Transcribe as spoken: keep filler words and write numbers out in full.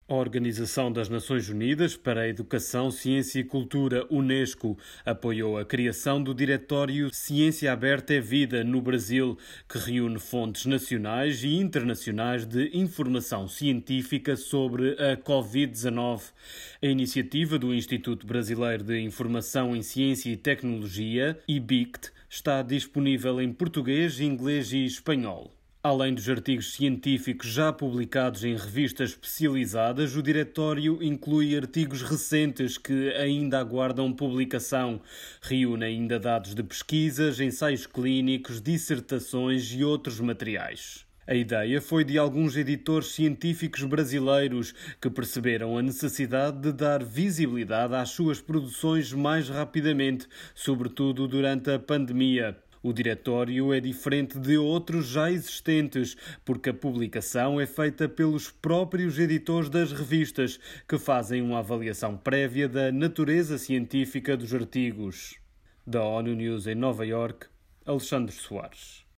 A Organização das Nações Unidas para a Educação, Ciência e Cultura, Unesco, apoiou a criação do Diretório Ciência Aberta é Vida no Brasil, que reúne fontes nacionais e internacionais de informação científica sobre a covid dezenove. A iniciativa do Instituto Brasileiro de Informação em Ciência e Tecnologia, I B I C T, está disponível em português, inglês e espanhol. Além dos artigos científicos já publicados em revistas especializadas, o Diretório inclui artigos recentes que ainda aguardam publicação. Reúne ainda dados de pesquisas, ensaios clínicos, dissertações e outros materiais. A ideia foi de alguns editores científicos brasileiros que perceberam a necessidade de dar visibilidade às suas produções mais rapidamente, sobretudo durante a pandemia. O diretório é diferente de outros já existentes, porque a publicação é feita pelos próprios editores das revistas, que fazem uma avaliação prévia da natureza científica dos artigos. Da ONU News em Nova Iorque, Alexandre Soares.